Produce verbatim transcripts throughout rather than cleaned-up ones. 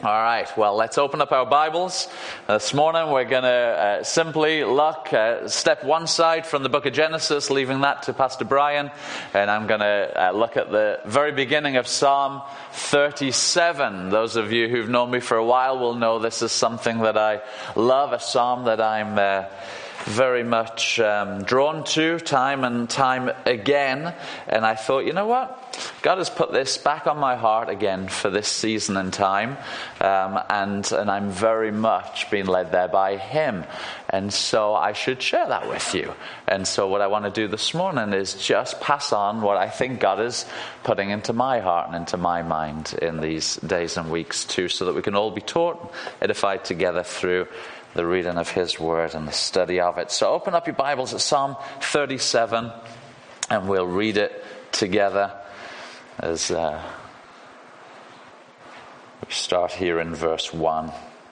All right, well, let's open up our Bibles. Uh, this morning we're going to uh, simply look, uh, step one side from the book of Genesis, leaving that to Pastor Brian, and I'm going to uh, look at the very beginning of Psalm thirty-seven. Those of you who've known me for a while will know this is something that I love, a psalm that I'm uh, very much um, drawn to time and time again, and I thought, you know what? God has put this back on my heart again for this season and time, um, and and I'm very much being led there by Him, and so I should share that with you. And so what I want to do this morning is just pass on what I think God is putting into my heart and into my mind in these days and weeks too, so that we can all be taught, edified together through the reading of His Word and the study of it. So open up your Bibles at Psalm thirty-seven, and we'll read it together. As uh, we start here in verse one.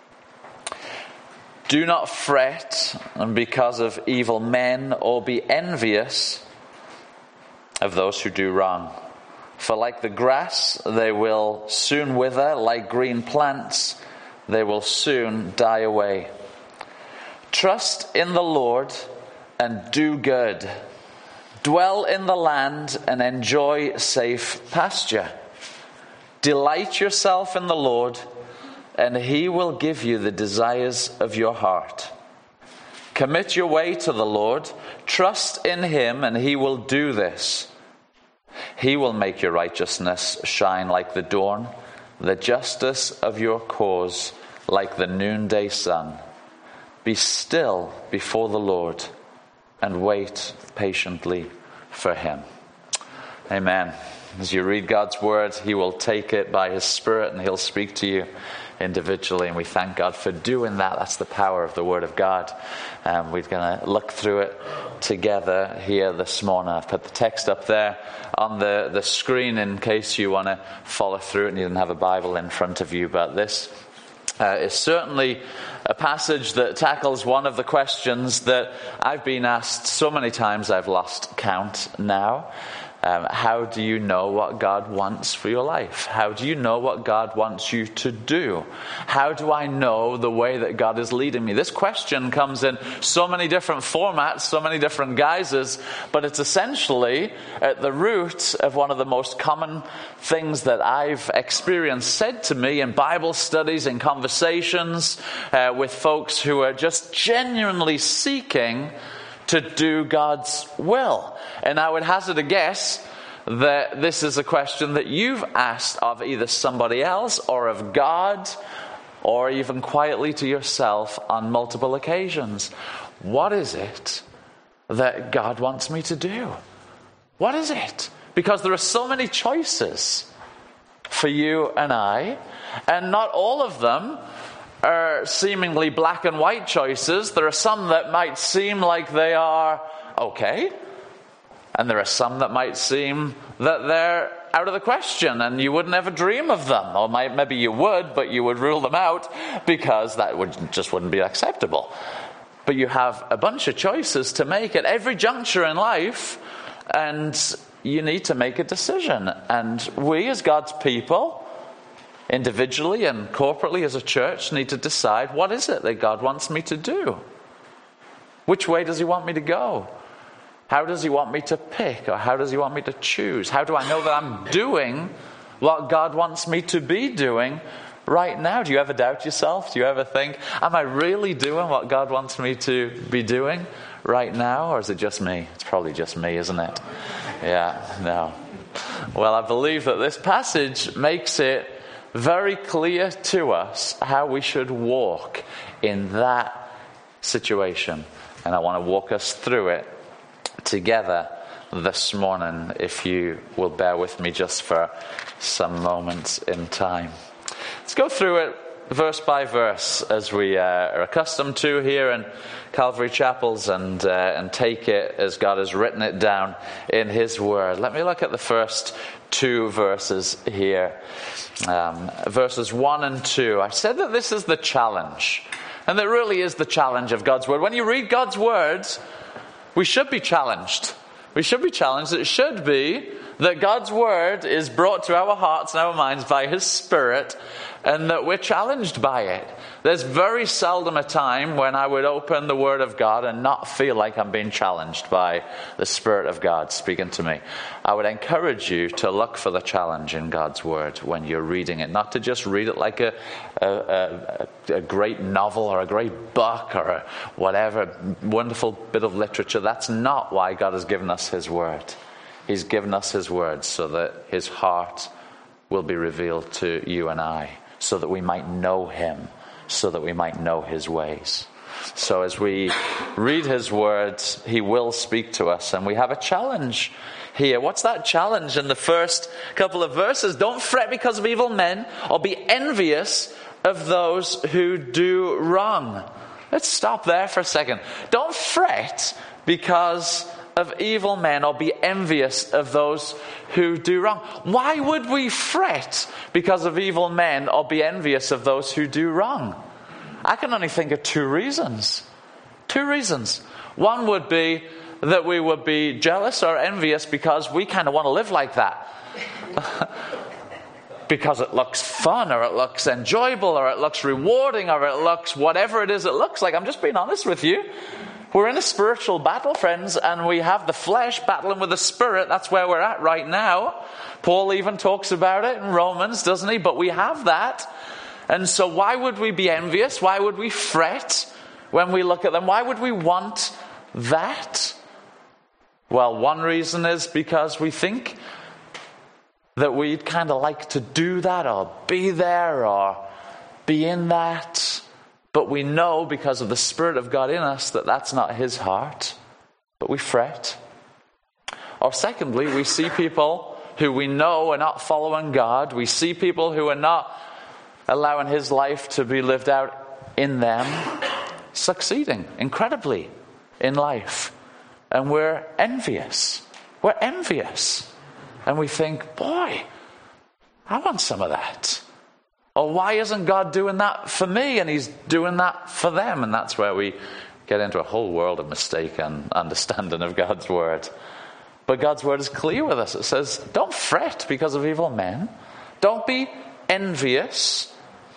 Do not fret because of evil men, or be envious of those who do wrong. For like the grass, they will soon wither, like green plants, they will soon die away. Trust in the Lord and do good. Dwell in the land and enjoy safe pasture. Delight yourself in the Lord, and He will give you the desires of your heart. Commit your way to the Lord. Trust in Him, and He will do this. He will make your righteousness shine like the dawn, the justice of your cause like the noonday sun. Be still before the Lord and wait patiently for Him. Amen. As you read God's Word, He will take it by His Spirit and He'll speak to you individually. And we thank God for doing that. That's the power of the Word of God. Um, we're going to look through it together here this morning. I've put the text up there on the, the screen in case you want to follow through it and you don't have a Bible in front of you. But this Uh, is certainly a passage that tackles one of the questions that I've been asked so many times I've lost count now. Um, how do you know what God wants for your life? How do you know what God wants you to do? How do I know the way that God is leading me? This question comes in so many different formats, so many different guises, but it's essentially at the root of one of the most common things that I've experienced said to me in Bible studies and conversations uh, with folks who are just genuinely seeking to do God's will. And I would hazard a guess that this is a question that you've asked of either somebody else or of God, or even quietly to yourself on multiple occasions. What is it that God wants me to do? What is it? Because there are so many choices for you and I, and not all of them are seemingly black and white choices. There are some that might seem like they are okay, and there are some that might seem that they're out of the question and you would never dream of them. Or might, maybe you would, but you would rule them out because that would just wouldn't be acceptable. But you have a bunch of choices to make at every juncture in life, and you need to make a decision. And we as God's people, individually and corporately as a church, need to decide, what is it that God wants me to do? Which way does He want me to go? How does He want me to pick? Or how does He want me to choose? How do I know that I'm doing what God wants me to be doing right now? Do you ever doubt yourself? Do you ever think, am I really doing what God wants me to be doing right now? Or is it just me? It's probably just me, isn't it? Yeah, no. Well, I believe that this passage makes it very clear to us how we should walk in that situation. And I want to walk us through it together this morning, if you will bear with me just for some moments in time. Let's go through it verse by verse, as we uh, are accustomed to here in Calvary Chapels, and uh, and take it as God has written it down in His Word. Let me look at the first two verses here. Um, verses one and two. I said that this is the challenge, and that really is the challenge of God's Word. When you read God's words, we should be challenged. We should be challenged. It should be that God's word is brought to our hearts and our minds by his Spirit, and that we're challenged by it. There's very seldom a time when I would open the word of God and not feel like I'm being challenged by the Spirit of God speaking to me. I would encourage you to look for the challenge in God's word when you're reading it. Not to just read it like a, a, a, a great novel or a great book or a whatever wonderful bit of literature. That's not why God has given us his word. He's given us his word so that his heart will be revealed to you and I, so that we might know him, so that we might know his ways. So as we read his words, he will speak to us, and we have a challenge here. What's that challenge in the first couple of verses? Don't fret because of evil men, or be envious of those who do wrong. Let's stop there for a second. Don't fret because of evil men, or be envious of those who do wrong. Why would we fret because of evil men, or be envious of those who do wrong? I can only think of two reasons. Two reasons. One would be that we would be jealous or envious because we kind of want to live like that. Because it looks fun, or it looks enjoyable, or it looks rewarding, or it looks whatever it is it looks like. I'm just being honest with you. We're in a spiritual battle, friends, and we have the flesh battling with the Spirit. That's where we're at right now. Paul even talks about it in Romans, doesn't he? But we have that. And so why would we be envious? Why would we fret when we look at them? Why would we want that? Well, one reason is because we think that we'd kind of like to do that, or be there, or be in that. But we know, because of the Spirit of God in us, that that's not his heart. But we fret. Or secondly, we see people who we know are not following God. We see people who are not allowing his life to be lived out in them, succeeding incredibly in life. And we're envious. We're envious. And we think, boy, I want some of that. Or why isn't God doing that for me, and he's doing that for them? And that's where we get into a whole world of mistaken understanding of God's word. But God's word is clear with us. It says, don't fret because of evil men. Don't be envious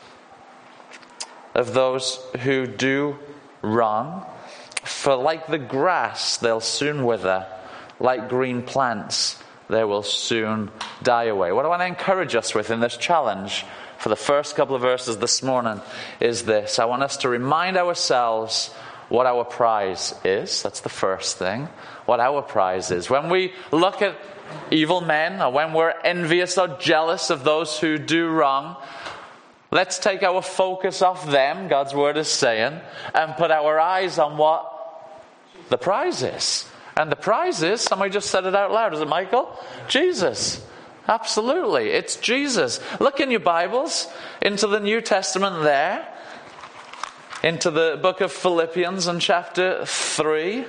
of those who do wrong. For like the grass, they'll soon wither. Like green plants, they will soon die away. What I want to encourage us with in this challenge for the first couple of verses this morning is this. I want us to remind ourselves what our prize is. That's the first thing. What our prize is. When we look at evil men, or when we're envious or jealous of those who do wrong, let's take our focus off them, God's word is saying, and put our eyes on what the prize is. And the prize is, somebody just said it out loud. Is it Michael? Jesus. Absolutely. It's Jesus. Look in your Bibles into the New Testament there. Into the book of Philippians and chapter three.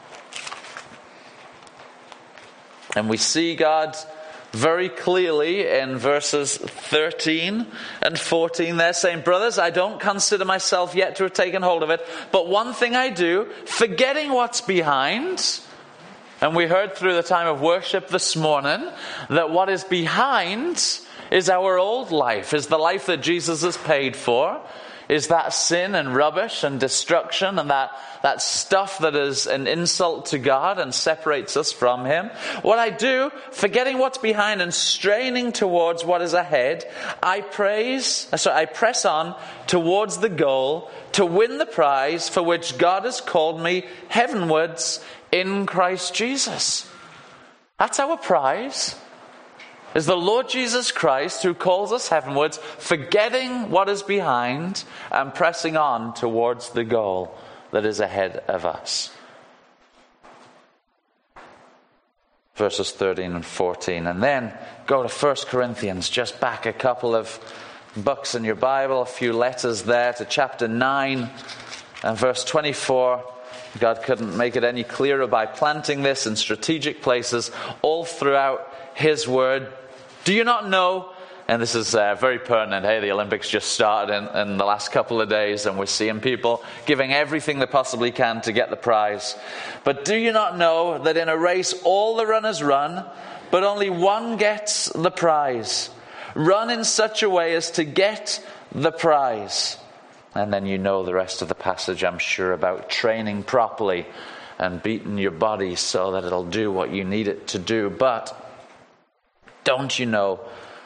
And we see God very clearly in verses thirteen and fourteen there, saying, brothers, I don't consider myself yet to have taken hold of it, but one thing I do, forgetting what's behind. And we heard through the time of worship this morning that what is behind is our old life, is the life that Jesus has paid for, is that sin and rubbish and destruction and that, that stuff that is an insult to God and separates us from him. What I do, forgetting what's behind and straining towards what is ahead, I praise, sorry, I press on towards the goal to win the prize for which God has called me heavenwards in Christ Jesus. That's our prize. Is the Lord Jesus Christ, who calls us heavenwards, forgetting what is behind and pressing on towards the goal that is ahead of us. Verses thirteen and fourteen. And then go to First Corinthians, just back a couple of books in your Bible, a few letters there, to chapter nine and verse twenty-four. God couldn't make it any clearer by planting this in strategic places all throughout his word. Do you not know And this is uh, very pertinent. Hey, the Olympics just started in, in the last couple of days, and we're seeing people giving everything they possibly can to get the prize. But do you not know that in a race all the runners run, but only one gets the prize? Run in such a way as to get the prize. And then you know the rest of the passage, I'm sure, about training properly and beating your body so that it'll do what you need it to do. But don't you know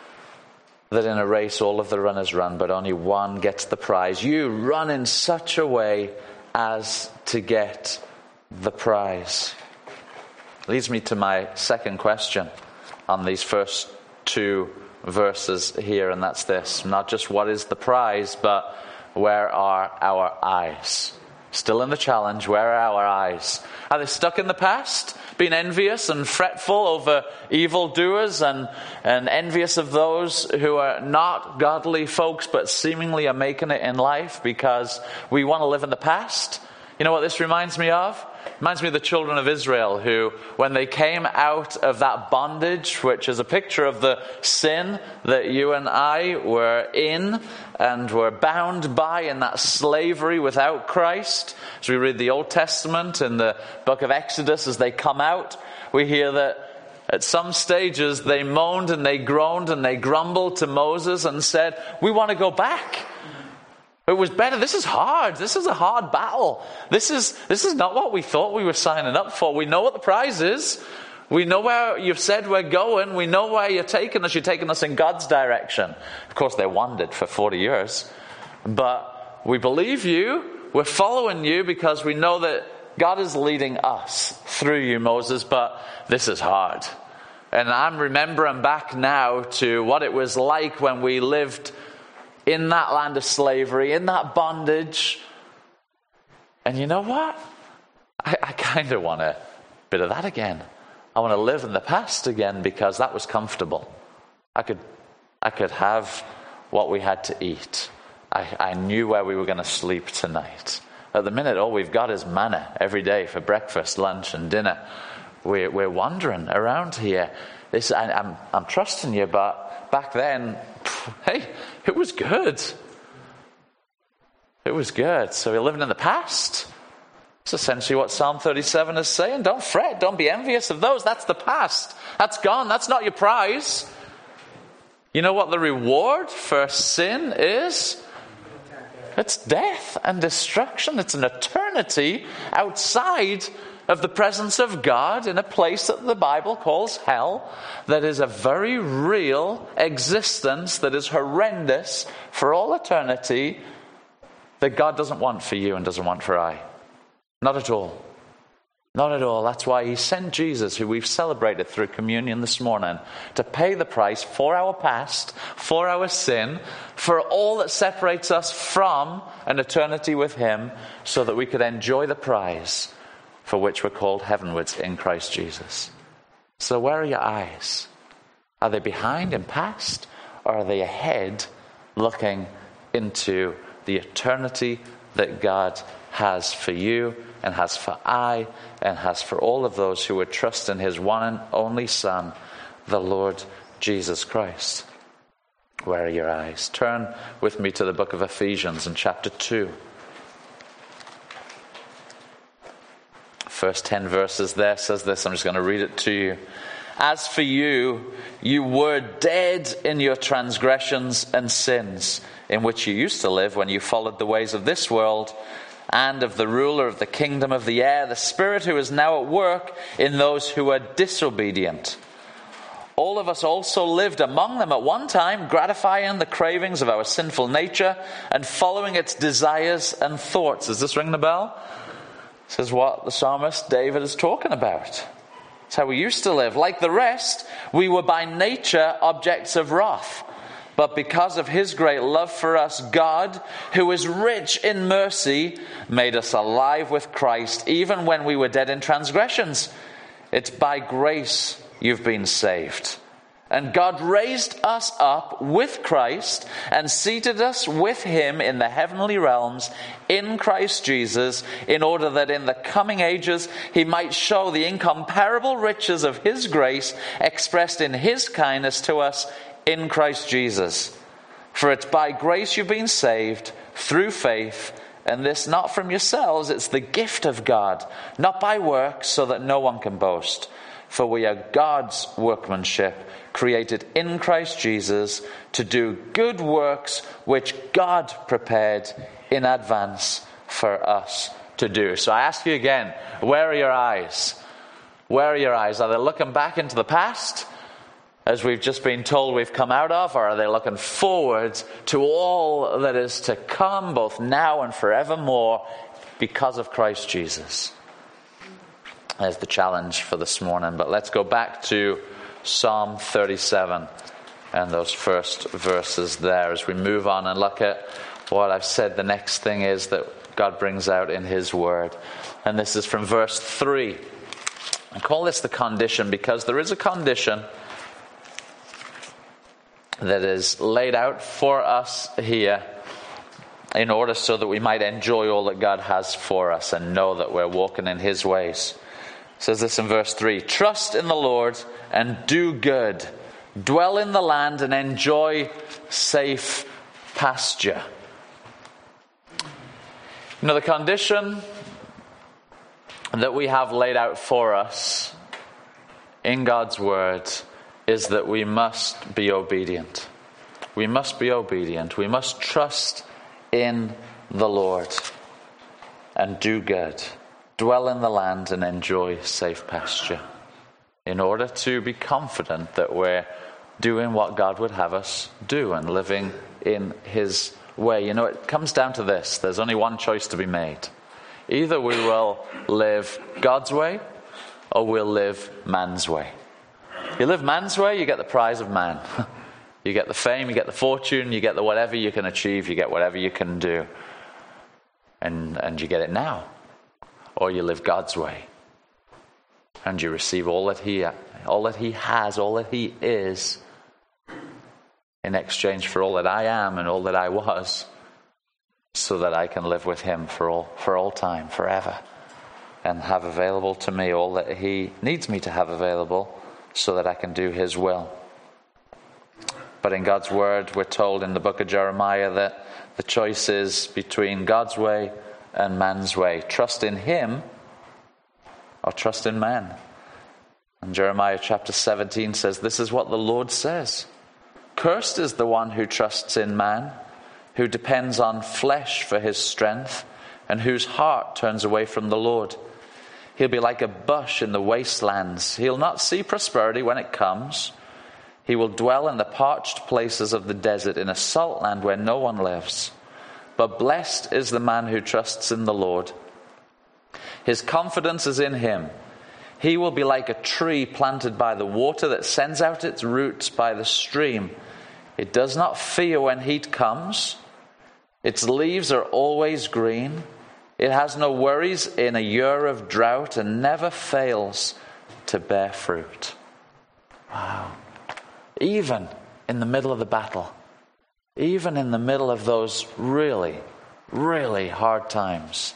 that in a race all of the runners run, but only one gets the prize? You run in such a way as to get the prize. Leads me to my second question on these first two verses here, and that's this. Not just what is the prize, but where are our eyes? Still in the challenge, where are our eyes? Are they stuck in the past, being envious and fretful over evildoers and, and envious of those who are not godly folks but seemingly are making it in life because we want to live in the past? You know what this reminds me of? It reminds me of the children of Israel who, when they came out of that bondage, which is a picture of the sin that you and I were in and were bound by in that slavery without Christ. As we read the Old Testament in the book of Exodus, as they come out, we hear that at some stages they moaned and they groaned and they grumbled to Moses and said, we want to go back. It was better. This is hard. This is a hard battle. This is this is not what we thought we were signing up for. We know what the prize is. We know where you've said we're going. We know where you're taking us. You're taking us in God's direction. Of course, they wandered for forty years. But we believe you. We're following you because we know that God is leading us through you, Moses. But this is hard. And I'm remembering back now to what it was like when we lived in that land of slavery, in that bondage. And you know what? I, I kind of want a bit of that again. I want to live in the past again because that was comfortable. I could I could have what we had to eat. I, I knew where we were going to sleep tonight. At the minute, all we've got is manna every day for breakfast, lunch, and dinner. We're, we're wandering around here. This, I, I'm, I'm trusting you, but back then, hey, it was good. It was good. So we're living in the past. It's essentially what Psalm thirty-seven is saying. Don't fret. Don't be envious of those. That's the past. That's gone. That's not your prize. You know what the reward for sin is? It's death and destruction. It's an eternity outside of the presence of God in a place that the Bible calls hell, that is a very real existence that is horrendous for all eternity, that God doesn't want for you and doesn't want for I. Not at all. Not at all. That's why he sent Jesus, who we've celebrated through communion this morning, to pay the price for our past, for our sin, for all that separates us from an eternity with him, so that we could enjoy the prize for which we're called heavenwards in Christ Jesus. So where are your eyes? Are they behind and past? Or are they ahead, looking into the eternity that God has for you and has for I and has for all of those who would trust in his one and only Son, the Lord Jesus Christ? Where are your eyes? Turn with me to the book of Ephesians in chapter two. First ten verses there says this. I'm just going to read it to you. As for you, you were dead in your transgressions and sins, in which you used to live when you followed the ways of this world and of the ruler of the kingdom of the air, the spirit who is now at work in those who are disobedient. All of us also lived among them at one time, gratifying the cravings of our sinful nature and following its desires and thoughts. Does this ring the bell? This is what the psalmist David is talking about. It's how we used to live. Like the rest, we were by nature objects of wrath. But because of his great love for us, God, who is rich in mercy, made us alive with Christ, even when we were dead in transgressions. It's by grace you've been saved. And God raised us up with Christ and seated us with him in the heavenly realms in Christ Jesus, in order that in the coming ages he might show the incomparable riches of his grace expressed in his kindness to us in Christ Jesus. For it's by grace you've been saved through faith, and this not from yourselves, it's the gift of God, not by works, so that no one can boast. For we are God's workmanship, created in Christ Jesus to do good works which God prepared in advance for us to do. So I ask you again, where are your eyes? Where are your eyes? Are they looking back into the past, as we've just been told we've come out of, or are they looking forward to all that is to come, both now and forevermore, because of Christ Jesus? There's the challenge for this morning. But let's go back to Psalm thirty-seven and those first verses there as we move on and look at what I've said the next thing is that God brings out in his word. And this is from verse three. I call this the condition because there is a condition that is laid out for us here in order so that we might enjoy all that God has for us and know that we're walking in his ways. It says this in verse three, trust in the Lord and do good. Dwell in the land and enjoy safe pasture. You know, the condition that we have laid out for us in God's word is that we must be obedient. We must be obedient. We must trust in the Lord and do good. Dwell in the land and enjoy safe pasture, in order to be confident that we're doing what God would have us do and living in his way. You know, it comes down to this. There's only one choice to be made. Either we will live God's way or we'll live man's way. You live man's way, you get the prize of man. You get the fame, you get the fortune, you get the whatever you can achieve, you get whatever you can do. And, and you get it now. Or you live God's way, and you receive all that he, all that he has, all that he is, in exchange for all that I am and all that I was, so that I can live with him for all, for all time, forever, and have available to me all that he needs me to have available, so that I can do his will. But in God's word, we're told in the book of Jeremiah that the choice is between God's way and man's way. Trust in him or trust in man. And Jeremiah chapter seventeen says, this is what the Lord says. Cursed is the one who trusts in man, who depends on flesh for his strength, and whose heart turns away from the Lord. He'll be like a bush in the wastelands. He'll not see prosperity when it comes. He will dwell in the parched places of the desert, in a salt land where no one lives. But blessed is the man who trusts in the Lord. His confidence is in him. He will be like a tree planted by the water that sends out its roots by the stream. It does not fear when heat comes. Its leaves are always green. It has no worries in a year of drought and never fails to bear fruit. Wow. Even in the middle of the battle, even in the middle of those really, really hard times,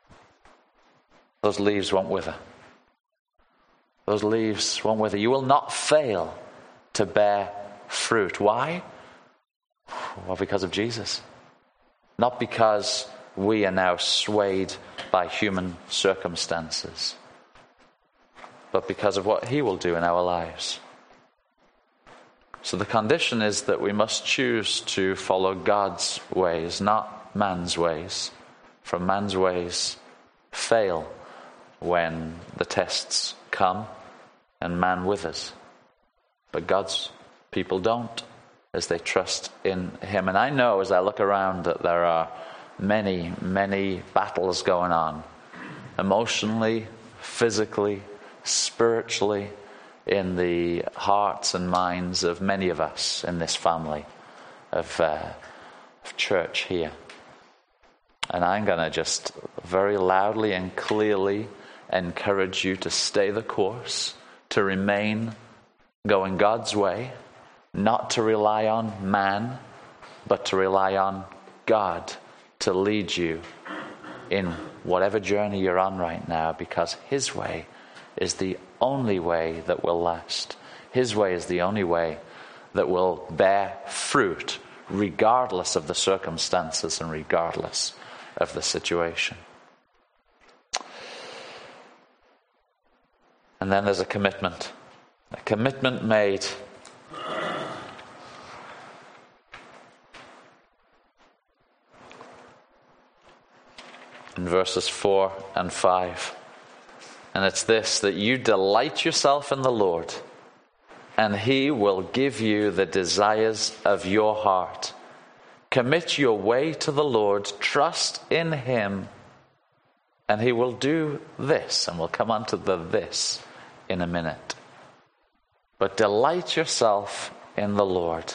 those leaves won't wither. Those leaves won't wither. You will not fail to bear fruit. Why? Well, because of Jesus. Not because we are now swayed by human circumstances, but because of what he will do in our lives. So the condition is that we must choose to follow God's ways, not man's ways. For man's ways fail when the tests come and man withers. But God's people don't, as they trust in him. And I know as I look around that there are many, many battles going on, emotionally, physically, spiritually, in the hearts and minds of many of us in this family of, uh, of church here. And I'm going to just very loudly and clearly encourage you to stay the course, to remain going God's way, not to rely on man, but to rely on God to lead you in whatever journey you're on right now, because his way is the only way that will last. His way is the only way that will bear fruit regardless of the circumstances and regardless of the situation. And then there's a commitment. A commitment made. In verses four and five. And it's this, that you delight yourself in the Lord, and he will give you the desires of your heart. Commit your way to the Lord, trust in him, and he will do this. And we'll come on to the this in a minute. But delight yourself in the Lord,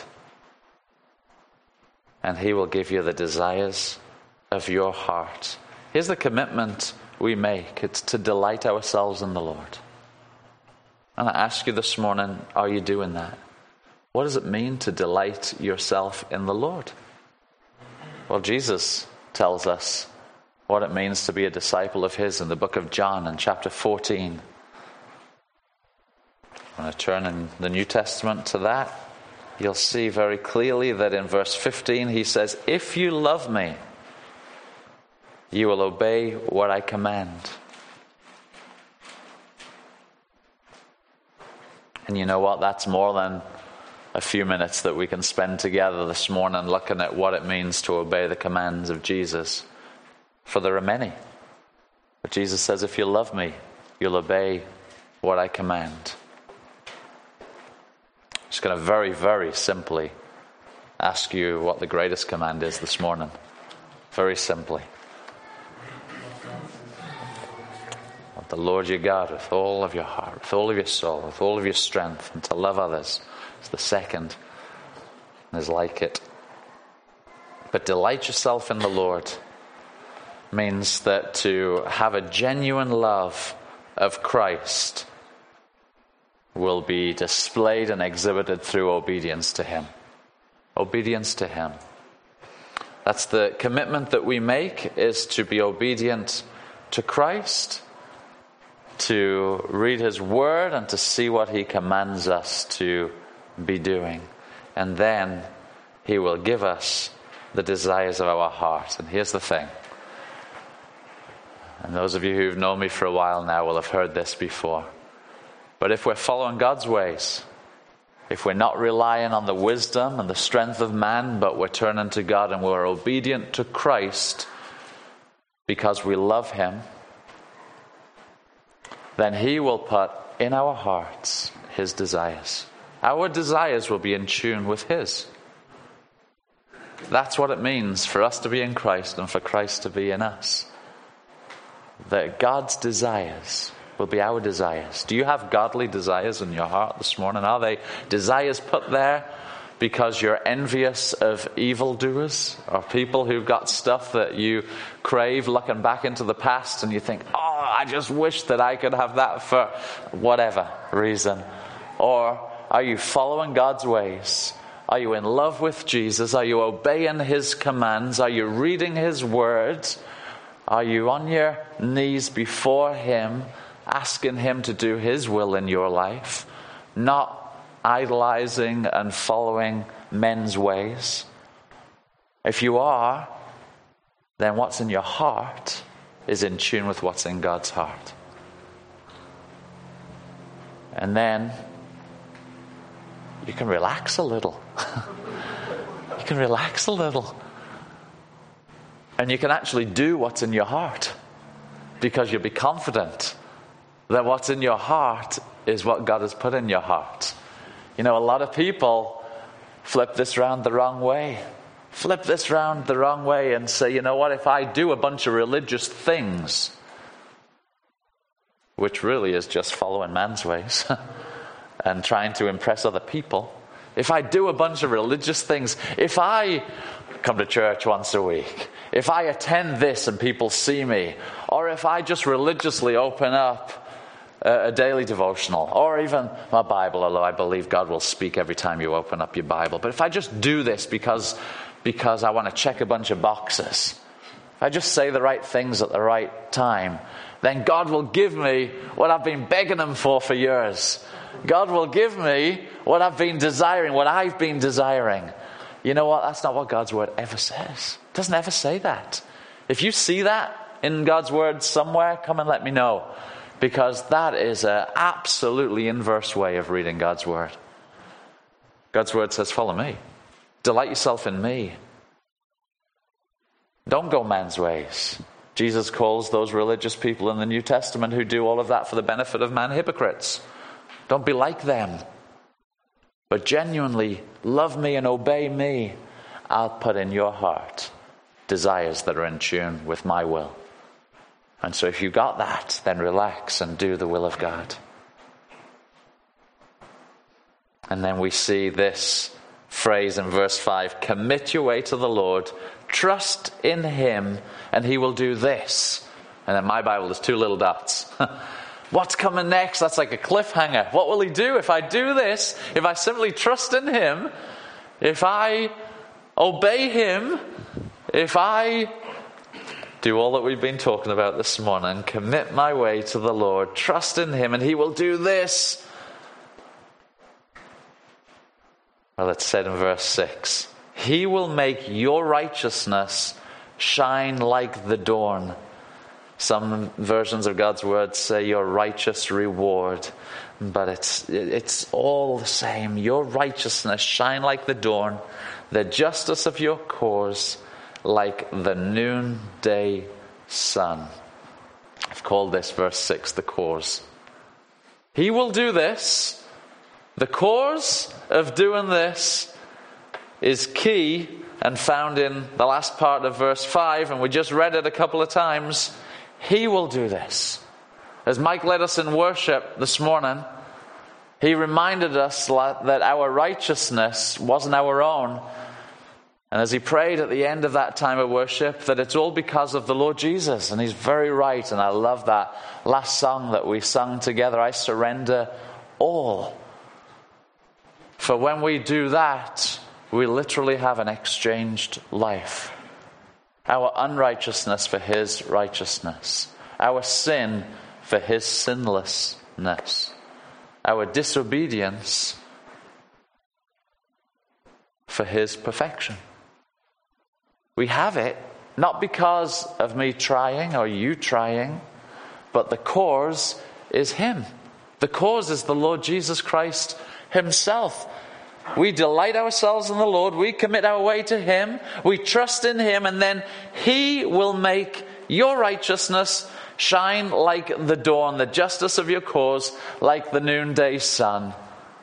and he will give you the desires of your heart. Here's the commitment we make. It's to delight ourselves in the Lord. And I ask you this morning, are you doing that? What does it mean to delight yourself in the Lord? Well, Jesus tells us what it means to be a disciple of his in the book of John in chapter fourteen. When I turn in the New Testament to that, you'll see very clearly that in verse fifteen he says, if you love me, you will obey what I command. And you know what? That's more than a few minutes that we can spend together this morning looking at what it means to obey the commands of Jesus. For there are many. But Jesus says, if you love me, you'll obey what I command. I'm just going to very, very simply ask you what the greatest command is this morning. Very simply. Love the Lord your God with all of your heart, with all of your soul, with all of your strength, and to love others is the second, and is like it. But delight yourself in the Lord means that to have a genuine love of Christ will be displayed and exhibited through obedience to him. Obedience to him. That's the commitment that we make, is to be obedient to Christ, to read his word and to see what he commands us to be doing. And then he will give us the desires of our heart. And here's the thing. And those of you who've known me for a while now will have heard this before. But if we're following God's ways, if we're not relying on the wisdom and the strength of man, but we're turning to God and we're obedient to Christ because we love him, then he will put in our hearts his desires. Our desires will be in tune with his. That's what it means for us to be in Christ and for Christ to be in us. That God's desires will be our desires. Do you have godly desires in your heart this morning? Are they desires put there because you're envious of evildoers or people who've got stuff that you crave, looking back into the past and you think, oh, I just wish that I could have that for whatever reason? Or are you following God's ways? Are you in love with Jesus? Are you obeying his commands? Are you reading his words? Are you on your knees before him, asking him to do his will in your life, not idolizing and following men's ways? If you are, then what's in your heart is in tune with what's in God's heart. And then you can relax a little. You can relax a little. And you can actually do what's in your heart, because you'll be confident that what's in your heart is what God has put in your heart. You know, a lot of people flip this round the wrong way. Flip this round the wrong way and say, you know what, if I do a bunch of religious things, which really is just following man's ways and trying to impress other people. If I do a bunch of religious things, if I come to church once a week, if I attend this and people see me, or if I just religiously open up a, a daily devotional, or even my Bible, although I believe God will speak every time you open up your Bible, but if I just do this because, because I want to check a bunch of boxes, if I just say the right things at the right time, then God will give me what I've been begging him for for years. God will give me what I've been desiring, what I've been desiring. You know what? That's not what God's word ever says. It doesn't ever say that. If you see that in God's word somewhere, come and let me know. Because that is an absolutely inverse way of reading God's word. God's word says, follow me. Delight yourself in me. Don't go man's ways. Jesus calls those religious people in the New Testament who do all of that for the benefit of man hypocrites. Don't be like them. But genuinely love me and obey me. I'll put in your heart desires that are in tune with my will. And so if you got that, then relax and do the will of God. And then we see this phrase in verse five, commit your way to the Lord, trust in him, and he will do this. And in my Bible, there's two little dots. What's coming next? That's like a cliffhanger. What will he do if I do this? If I simply trust in him, if I obey him, if I do all that we've been talking about this morning, commit my way to the Lord, trust in him, and he will do this. Well, it's said in verse six, he will make your righteousness shine like the dawn. Some versions of God's word say your righteous reward, but it's it's all the same. Your righteousness shine like the dawn, the justice of your cause like the noonday sun. I've called this verse six the cause. He will do this. The cause of doing this is key and found in the last part of verse five, and we just read it a couple of times. He will do this. As Mike led us in worship this morning, he reminded us that our righteousness wasn't our own. And as he prayed at the end of that time of worship, that it's all because of the Lord Jesus. And he's very right. And I love that last song that we sung together, I surrender all. For when we do that, we literally have an exchanged life. Our unrighteousness for his righteousness. Our sin for his sinlessness. Our disobedience for his perfection. We have it not because of me trying or you trying, but the cause is him. The cause is the Lord Jesus Christ himself. We delight ourselves in the Lord. We commit our way to him. We trust in him. And then he will make your righteousness shine like the dawn, the justice of your cause like the noonday sun.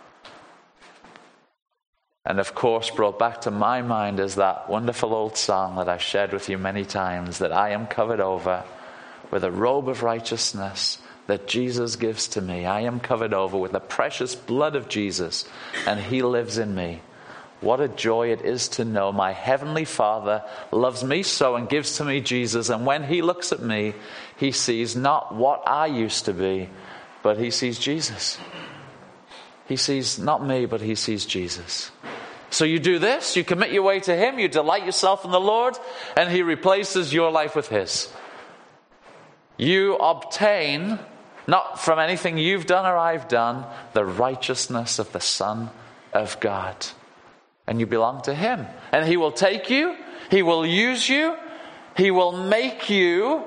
And of course, brought back to my mind is that wonderful old song that I've shared with you many times, that I am covered over with a robe of righteousness that Jesus gives to me. I am covered over with the precious blood of Jesus, and he lives in me. What a joy it is to know my heavenly Father loves me so and gives to me Jesus. And when he looks at me, he sees not what I used to be, but he sees Jesus. He sees not me, but he sees Jesus. So you do this, you commit your way to him, you delight yourself in the Lord, and he replaces your life with his. You obtain, not from anything you've done or I've done, the righteousness of the Son of God. And you belong to him. And he will take you, he will use you, he will make you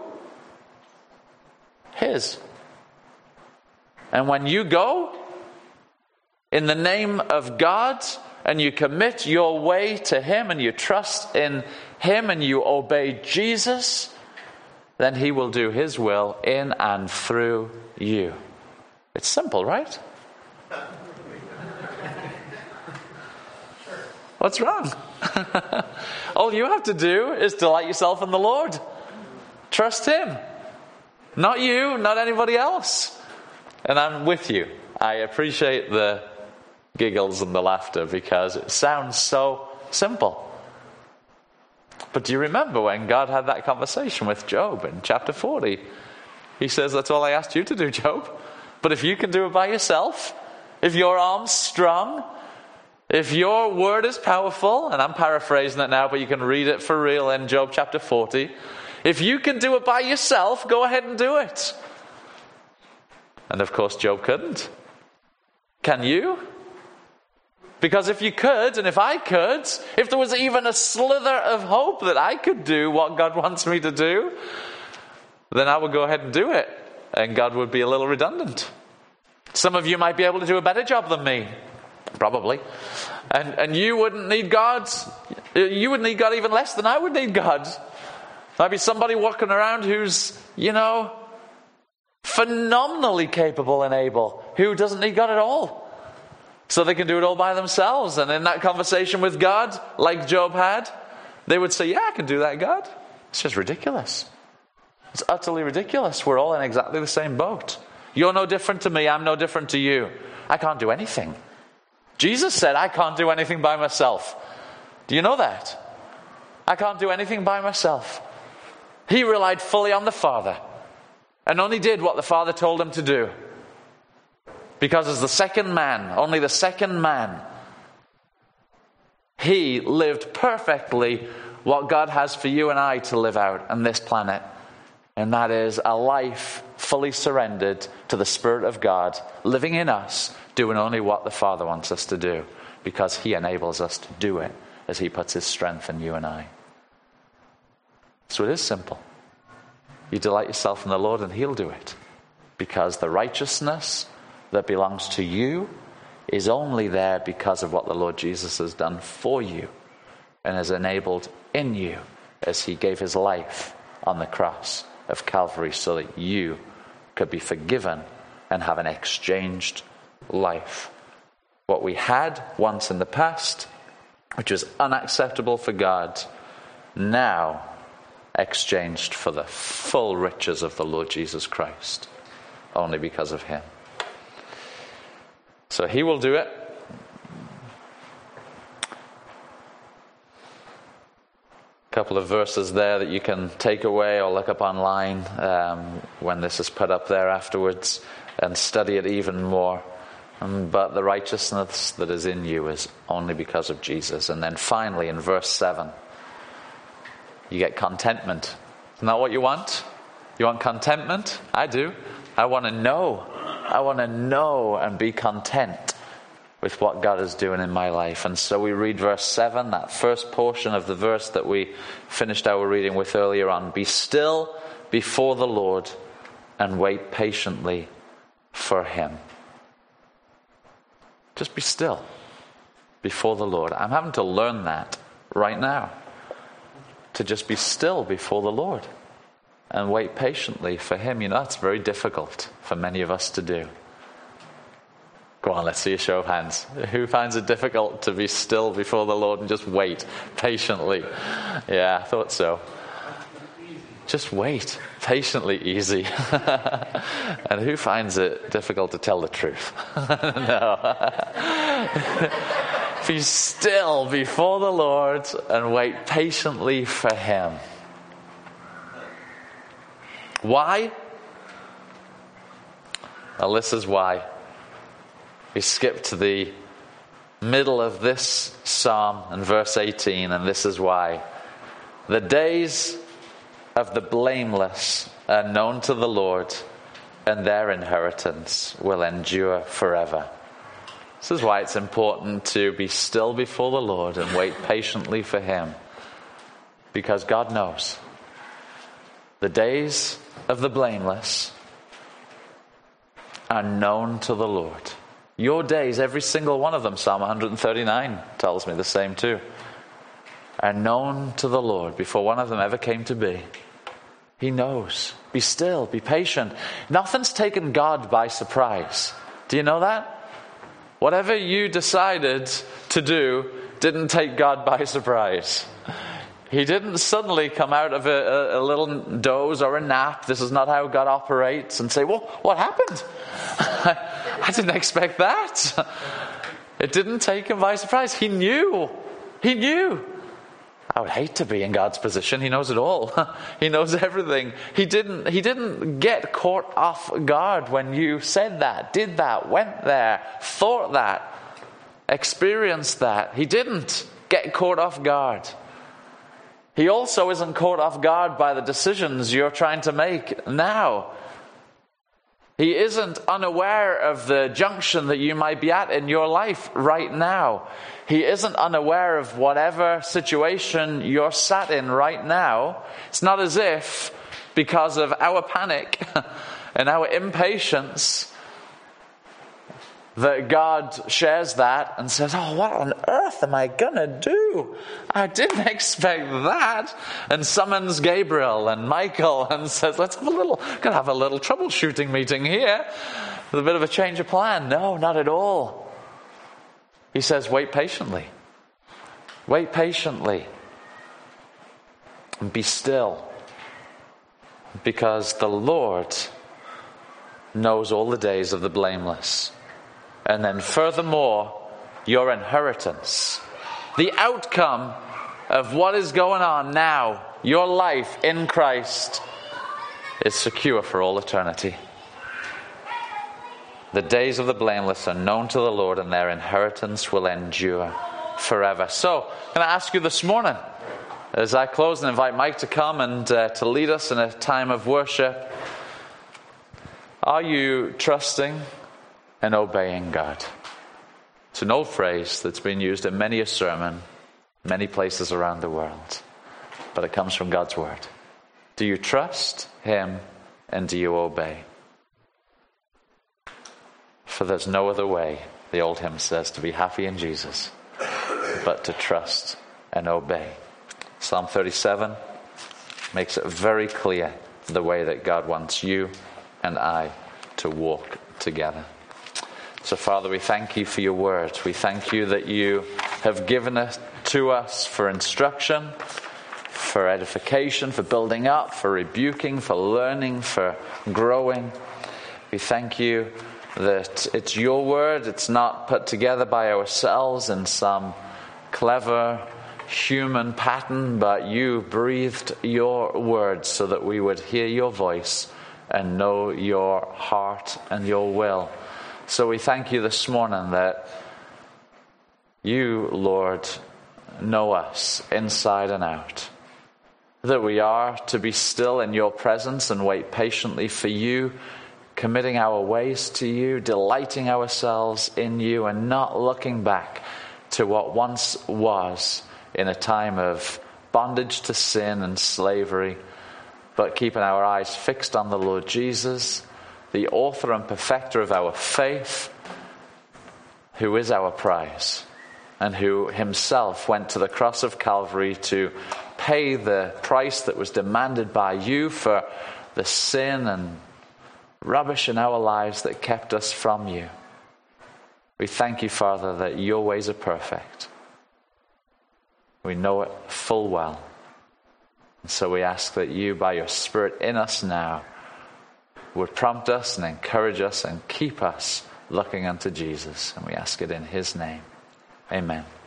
his. And when you go in the name of God, and you commit your way to him, and you trust in him, and you obey Jesus, then he will do his will in and through you. It's simple, right? What's wrong? All you have to do is delight yourself in the Lord. Trust him. Not you, not anybody else. And I'm with you. I appreciate the giggles and the laughter because it sounds so simple. But do you remember when God had that conversation with Job in chapter forty? He says, that's all I asked you to do, Job. But if you can do it by yourself, if your arm's strong, if your word is powerful, and I'm paraphrasing it now, but you can read it for real in Job chapter forty. If you can do it by yourself, go ahead and do it. And of course, Job couldn't. Can you? Because if you could, and if I could, if there was even a slither of hope that I could do what God wants me to do, then I would go ahead and do it. And God would be a little redundant. Some of you might be able to do a better job than me. Probably. And and you wouldn't need God. You would need God even less than I would need God. Might be somebody walking around who's, you know, phenomenally capable and able, who doesn't need God at all. So they can do it all by themselves. And in that conversation with God, like Job had, they would say, yeah, I can do that, God. It's just ridiculous. It's utterly ridiculous. We're all in exactly the same boat. You're no different to me. I'm no different to you. I can't do anything. Jesus said, I can't do anything by myself. Do you know that? I can't do anything by myself. He relied fully on the Father and only did what the Father told him to do. Because as the second man, only the second man, he lived perfectly what God has for you and I to live out on this planet. And that is a life fully surrendered to the Spirit of God, living in us, doing only what the Father wants us to do, because he enables us to do it as he puts his strength in you and I. So it is simple. You delight yourself in the Lord and he'll do it. Because the righteousness that belongs to you is only there because of what the Lord Jesus has done for you and has enabled in you as he gave his life on the cross of Calvary so that you could be forgiven and have an exchanged life. What we had once in the past, which was unacceptable for God, now exchanged for the full riches of the Lord Jesus Christ, only because of him. So he will do it. A couple of verses there that you can take away or look up online um, when this is put up there afterwards and study it even more. Um, but the righteousness that is in you is only because of Jesus. And then finally in verse seven, you get contentment. Isn't that what you want? You want contentment? I do. I want to know. I want to know and be content with what God is doing in my life. And so we read verse seven, that first portion of the verse that we finished our reading with earlier on. Be still before the Lord and wait patiently for him. Just be still before the Lord. I'm having to learn that right now. To just be still before the Lord and wait patiently for him. You know, that's very difficult for many of us to do. Go on, let's see a show of hands. Who finds it difficult to be still before the Lord and just wait patiently? Yeah, I thought so. Just wait patiently, easy. And who finds it difficult to tell the truth? No. Be still before the Lord and wait patiently for him. Why? Well, this is why. We skip to the middle of this psalm in verse eighteen, and this is why. The days of the blameless are known to the Lord, and their inheritance will endure forever. This is why it's important to be still before the Lord and wait patiently for him, because God knows. The days of the blameless are known to the Lord. Your days, every single one of them, Psalm one thirty-nine tells me the same too, are known to the Lord before one of them ever came to be. He knows. Be still, be patient. Nothing's taken God by surprise. Do you know that? Whatever you decided to do didn't take God by surprise. He didn't suddenly come out of a, a, a little doze or a nap. This is not how God operates, and say, well, what happened? I didn't expect that. It didn't take him by surprise. He knew. He knew. I would hate to be in God's position. He knows it all. He knows everything. He didn't, he didn't get caught off guard when you said that, did that, went there, thought that, experienced that. He didn't get caught off guard. He also isn't caught off guard by the decisions you're trying to make now. He isn't unaware of the junction that you might be at in your life right now. He isn't unaware of whatever situation you're sat in right now. It's not as if, because of our panic and our impatience, that God shares that and says, oh, what on earth am I going to do? I didn't expect that. And summons Gabriel and Michael and says, let's have a little, gonna have a little troubleshooting meeting here with a bit of a change of plan. No, not at all. He says, wait patiently. Wait patiently. And be still. Because the Lord knows all the days of the blameless. And then furthermore, your inheritance, the outcome of what is going on now, your life in Christ, is secure for all eternity. The days of the blameless are known to the Lord, and their inheritance will endure forever. So, I'm going to ask you this morning, as I close and invite Mike to come and uh, to lead us in a time of worship, are you trusting and obeying God? It's an old phrase that's been used in many a sermon, many places around the world, but it comes from God's word. Do you trust him and do you obey? For there's no other way, the old hymn says, to be happy in Jesus, but to trust and obey. Psalm thirty-seven makes it very clear the way that God wants you and I to walk together. So, Father, we thank you for your word. We thank you that you have given it to us for instruction, for edification, for building up, for rebuking, for learning, for growing. We thank you that it's your word. It's not put together by ourselves in some clever human pattern, but you breathed your words so that we would hear your voice and know your heart and your will. So we thank you this morning that you, Lord, know us inside and out. That we are to be still in your presence and wait patiently for you, committing our ways to you, delighting ourselves in you, and not looking back to what once was in a time of bondage to sin and slavery, but keeping our eyes fixed on the Lord Jesus, the author and perfecter of our faith, who is our prize, and who himself went to the cross of Calvary to pay the price that was demanded by you for the sin and rubbish in our lives that kept us from you. We thank you, Father, that your ways are perfect. We know it full well. And so we ask that you, by your Spirit in us now, would prompt us and encourage us and keep us looking unto Jesus. And we ask it in his name. Amen.